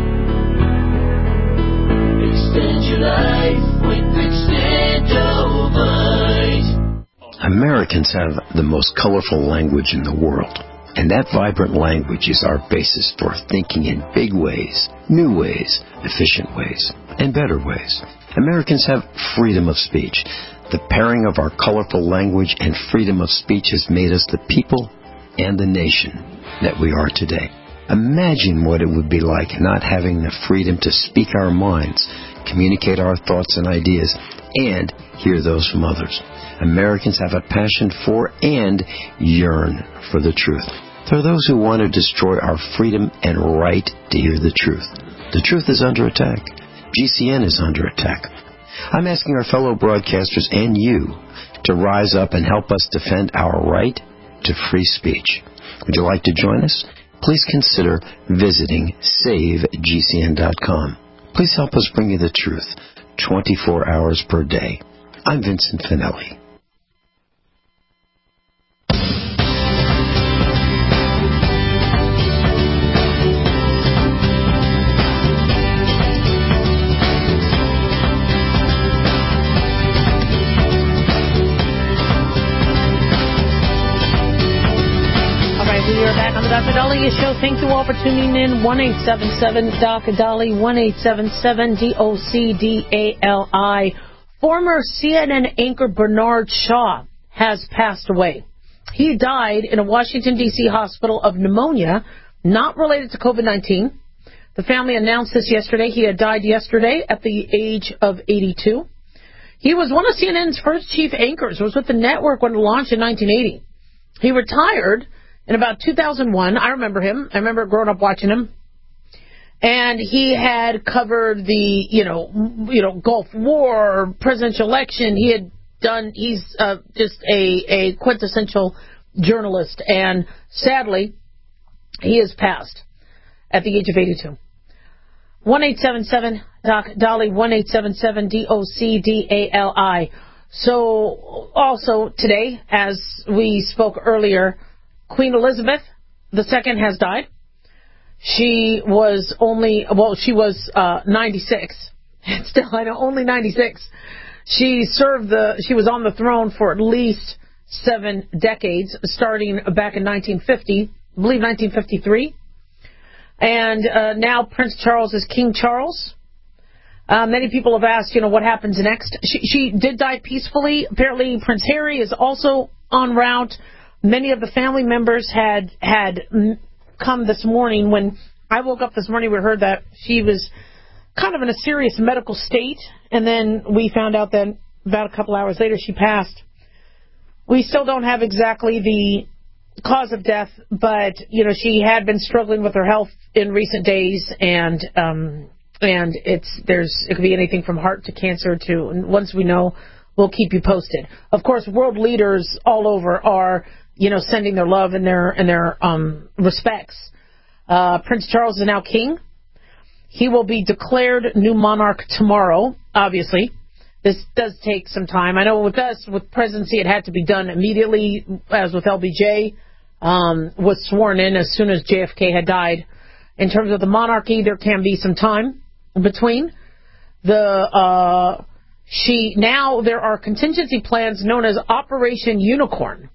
Extend your life with Extendivite. Americans have the most colorful language in the world, and that vibrant language is our basis for thinking in big ways, new ways, efficient ways, and better ways. Americans have freedom of speech. The pairing of our colorful language and freedom of speech has made us the people and the nation that we are today. Imagine what it would be like not having the freedom to speak our minds, communicate our thoughts and ideas, and hear those from others. Americans have a passion for and yearn for the truth. There are those who want to destroy our freedom and right to hear the truth. The truth is under attack. G C N is under attack. I'm asking our fellow broadcasters and you to rise up and help us defend our right to free speech. Would you like to join us? Please consider visiting save G C N dot com. Please help us bring you the truth twenty-four hours per day. I'm Vincent Finelli. Doctor Dahlia Show. Thank you all for tuning in. one eight seven seven D O C D A L I, one eight seven seven D O C D A L I. Former C N N anchor Bernard Shaw has passed away. He died in a Washington, D C hospital of pneumonia, not related to COVID nineteen. The family announced this yesterday. He had died yesterday at the age of eighty-two. He was one of C N N's first chief anchors. It was with the network when it launched in nineteen eighty. He retired in about two thousand one. I remember him. I remember growing up watching him. And he had covered the, you know, you know, Gulf War, presidential election. He had done, he's uh, just a, a quintessential journalist. And sadly, he has passed at the age of eighty-two. one eight seven seven D O C D A L I, one eight seven seven D O C D A L I. So also today, as we spoke earlier, Queen Elizabeth the Second has died. She was only, well, she was uh, ninety-six. Still, I know, only ninety-six. She served the, she was on the throne for at least seven decades, starting back in nineteen fifty, I believe nineteen fifty-three. And uh, now Prince Charles is King Charles. Uh, many people have asked, you know, what happens next. She, she did die peacefully. Apparently, Prince Harry is also en route. Many of the family members had had come this morning. When I woke up this morning, we heard that she was kind of in a serious medical state, and then we found out that about a couple hours later she passed. We still don't have exactly the cause of death, but, you know, she had been struggling with her health in recent days, and um And it's there's it could be anything from heart to cancer to, and once we know, we'll keep you posted. Of course, world leaders all over are, you know, sending their love and their and their um, respects. Uh, Prince Charles is now king. He will be declared new monarch tomorrow. Obviously, this does take some time. I know with us, with presidency, it had to be done immediately, as with L B J, um, was sworn in as soon as J F K had died. In terms of the monarchy, there can be some time between. The uh, she now there are contingency plans known as Operation Unicorn.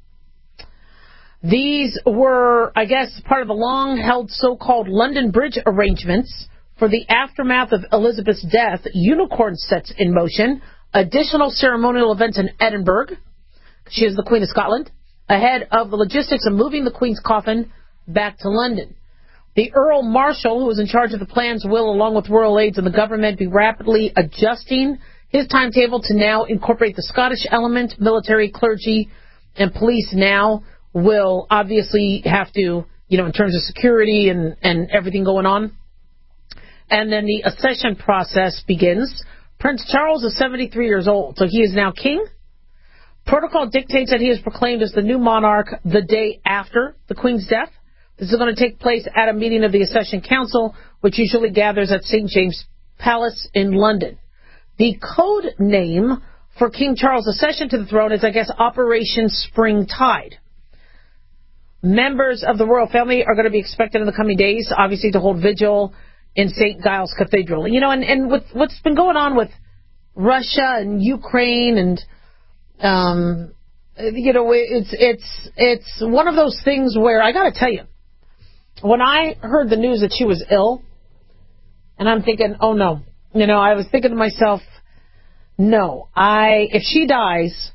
These were, I guess, part of the long-held so-called London Bridge arrangements. For the aftermath of Elizabeth's death, Unicorn sets in motion additional ceremonial events in Edinburgh. She is the Queen of Scotland, ahead of the logistics of moving the Queen's coffin back to London. The Earl Marshal, who is in charge of the plans, will, along with royal aides and the government, be rapidly adjusting his timetable to now incorporate the Scottish element. Military, clergy, and police now will obviously have to, you know, in terms of security and, and everything going on. And then the accession process begins. Prince Charles is seventy-three years old, so he is now king. Protocol dictates that he is proclaimed as the new monarch the day after the Queen's death. This is going to take place at a meeting of the Accession Council, which usually gathers at Saint James Palace in London. The code name for King Charles' accession to the throne is, I guess, Operation Spring Tide. Members of the royal family are going to be expected in the coming days, obviously, to hold vigil in Saint Giles Cathedral. You know, and, and with what's been going on with Russia and Ukraine and, um, you know, it's it's it's one of those things where, I got to tell you, when I heard the news that she was ill, and I'm thinking, oh no, you know, I was thinking to myself, no, I if she dies,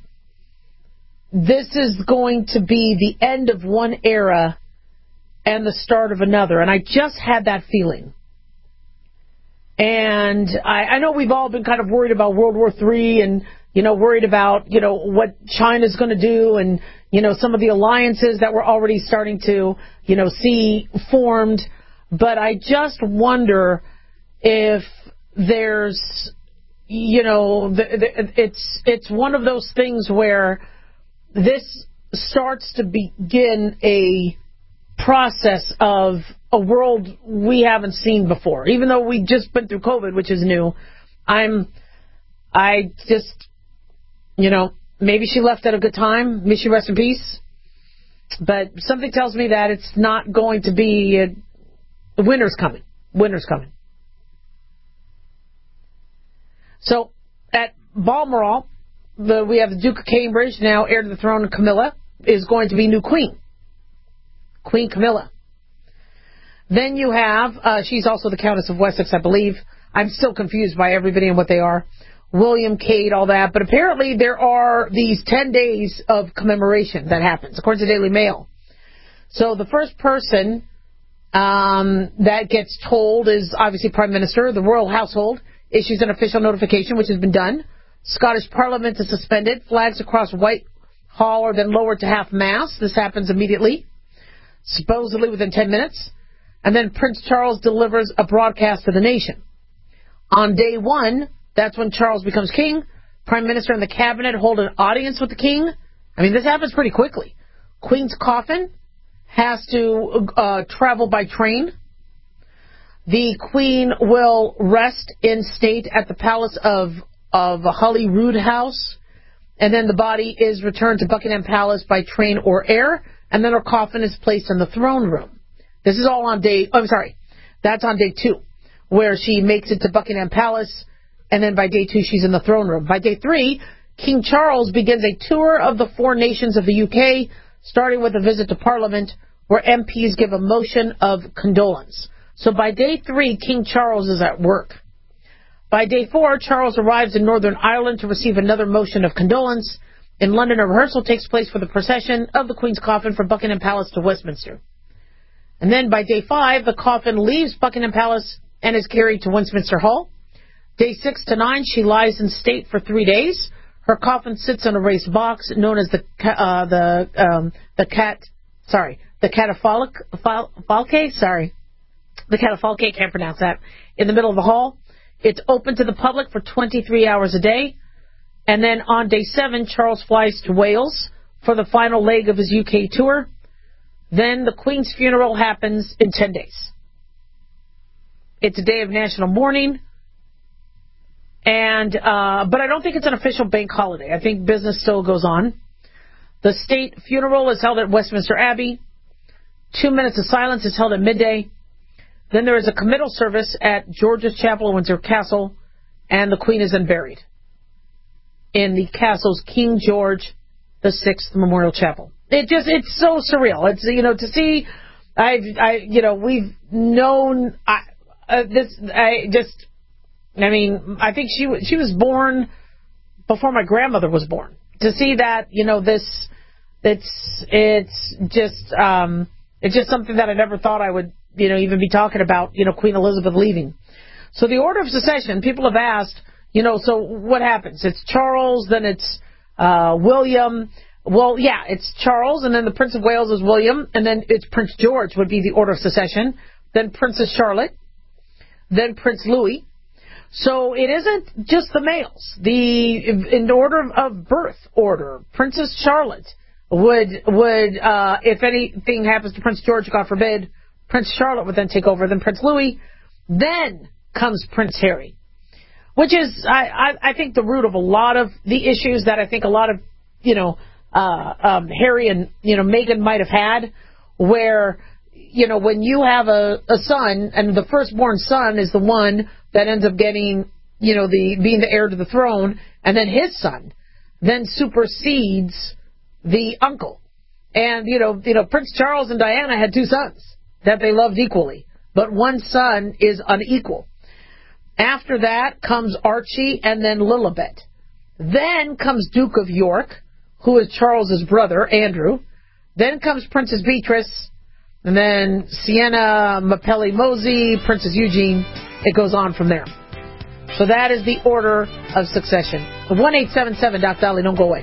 this is going to be the end of one era and the start of another. And I just had that feeling. And I, I know we've all been kind of worried about World War Three and, you know, worried about, you know, what China's going to do and, you know, some of the alliances that we're already starting to, you know, see formed. But I just wonder if there's, you know, the, the, it's it's one of those things where this starts to begin a process of a world we haven't seen before. Even though we've just been through COVID, which is new, I'm, I just, you know, maybe she left at a good time. May she rest in peace. But something tells me that it's not going to be, a, winter's coming. Winter's coming. So, at Balmoral, the, we have the Duke of Cambridge, now heir to the throne, and Camilla is going to be new queen. Queen Camilla. Then you have, uh, she's also the Countess of Wessex, I believe. I'm still confused by everybody and what they are. William, Kate, all that. But apparently there are these ten days of commemoration that happens, according to Daily Mail. So the first person um, that gets told is obviously Prime Minister. The royal household issues an official notification, which has been done. Scottish Parliament is suspended. Flags across Whitehall are then lowered to half-mast. This happens immediately, supposedly within ten minutes. And then Prince Charles delivers a broadcast to the nation. On day one, that's when Charles becomes king. Prime Minister and the cabinet hold an audience with the king. I mean, this happens pretty quickly. Queen's coffin has to uh, travel by train. The Queen will rest in state at the palace of, of Holyrood House. And then the body is returned to Buckingham Palace by train or air. And then her coffin is placed in the throne room. This is all on day, oh, I'm sorry, That's on day two, where she makes it to Buckingham Palace, and then by day two, she's in the throne room. By day three, King Charles begins a tour of the four nations of the U K, starting with a visit to Parliament, where M Ps give a motion of condolence. So by day three, King Charles is at work. By day four, Charles arrives in Northern Ireland to receive another motion of condolence. In London, a rehearsal takes place for the procession of the Queen's coffin from Buckingham Palace to Westminster. And then by day five, the coffin leaves Buckingham Palace and is carried to Westminster Hall. Day six to nine, she lies in state for three days. Her coffin sits on a raised box known as the uh, the um, the cat sorry the catafalque falque sorry the catafalque can't pronounce that in the middle of the hall. It's open to the public for twenty-three hours a day. And then on day seven, Charles flies to Wales for the final leg of his U K tour. Then the Queen's funeral happens in ten days. It's a day of national mourning. And uh, but I don't think it's an official bank holiday. I think business still goes on. The state funeral is held at Westminster Abbey. Two minutes of silence is held at midday. Then there is a committal service at George's Chapel, Windsor Castle, and the Queen is then buried in the castle's King George the Sixth Memorial Chapel. It just, it's so surreal. It's, you know, to see, I've, I, you know, we've known, I, uh, this, I just, I mean, I think she, she was born before my grandmother was born. To see that, you know, this, it's, it's just, um, it's just something that I never thought I would, you know, even be talking about, you know, Queen Elizabeth leaving. So the order of succession, people have asked, you know, so what happens? It's Charles, then it's uh, William. Well, yeah, it's Charles, and then the Prince of Wales is William, and then it's Prince George would be the order of succession, then Princess Charlotte, then Prince Louis. So it isn't just the males. The in order of birth order, Princess Charlotte would, would uh, if anything happens to Prince George, God forbid, Prince Charlotte would then take over, then Prince Louis, then comes Prince Harry. Which is, I, I, I think, the root of a lot of the issues that I think a lot of, you know, uh, um, Harry and, you know, Meghan might have had, where, you know, when you have a, a son, and the firstborn son is the one that ends up getting, you know, the being the heir to the throne, and then his son then supersedes the uncle. And, you know, you know, Prince Charles and Diana had two sons that they loved equally, but one son is unequal. After that comes Archie and then Lilibet. Then comes Duke of York, who is Charles's brother, Andrew. Then comes Princess Beatrice, and then Sienna Mapelli Mosey, Princess Eugene. It goes on from there. So that is the order of succession. one eight seven seven, Doc Dolly, don't go away.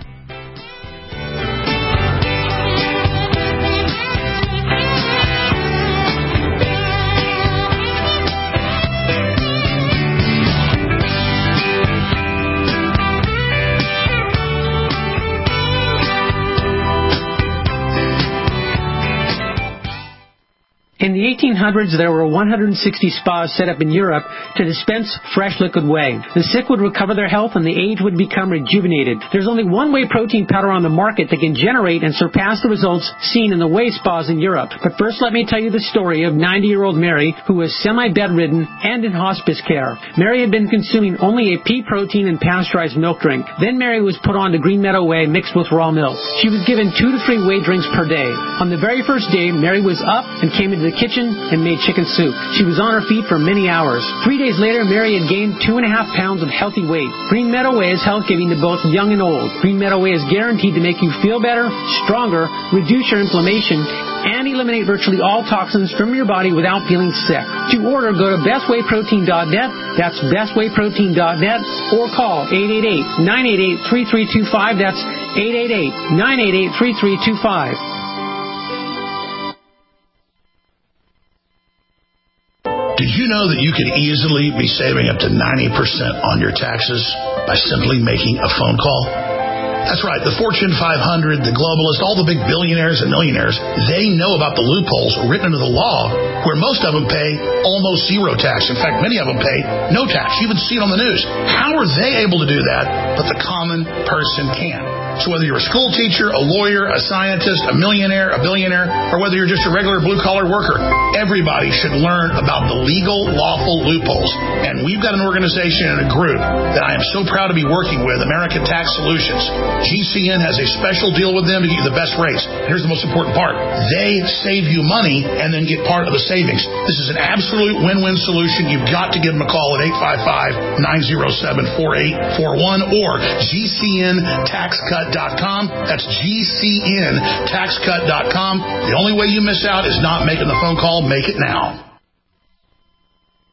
In the eighteen hundreds, there were one hundred sixty spas set up in Europe to dispense fresh liquid whey. The sick would recover their health and the aged would become rejuvenated. There's only one whey protein powder on the market that can generate and surpass the results seen in the whey spas in Europe. But first, let me tell you the story of ninety-year-old Mary, who was semi-bedridden and in hospice care. Mary had been consuming only a pea protein and pasteurized milk drink. Then Mary was put on to Green Meadow Whey mixed with raw milk. She was given two to three whey drinks per day. On the very first day, Mary was up and came into the kitchen and made chicken soup. She was on her feet for many hours. Three days later, Mary had gained two and a half pounds of healthy weight. Green Meadow Whey is health-giving to both young and old. Green Meadow Whey is guaranteed to make you feel better, stronger, reduce your inflammation, and eliminate virtually all toxins from your body without feeling sick. To order, go to best whey protein dot net. That's best whey protein dot net, or call eight eight eight, nine eight eight, three three two five. That's eight eight eight, nine eight eight, three three two five. Did you know that you could easily be saving up to ninety percent on your taxes by simply making a phone call? That's right. The Fortune five hundred, the globalists, all the big billionaires and millionaires, they know about the loopholes written into the law where most of them pay almost zero tax. In fact, many of them pay no tax. You even see it on the news. How are they able to do that, but the common person can't? So whether you're a school teacher, a lawyer, a scientist, a millionaire, a billionaire, or whether you're just a regular blue-collar worker, everybody should learn about the legal, lawful loopholes. And we've got an organization and a group that I am so proud to be working with, American Tax Solutions. G C N has a special deal with them to get you the best rates. Here's the most important part. They save you money and then get part of the savings. This is an absolute win-win solution. You've got to give them a call at eight five five, nine oh seven, four eight four one or G C N tax cut dot com. That's G C N tax cut dot com. The only way you miss out is not making the phone call. Make it now.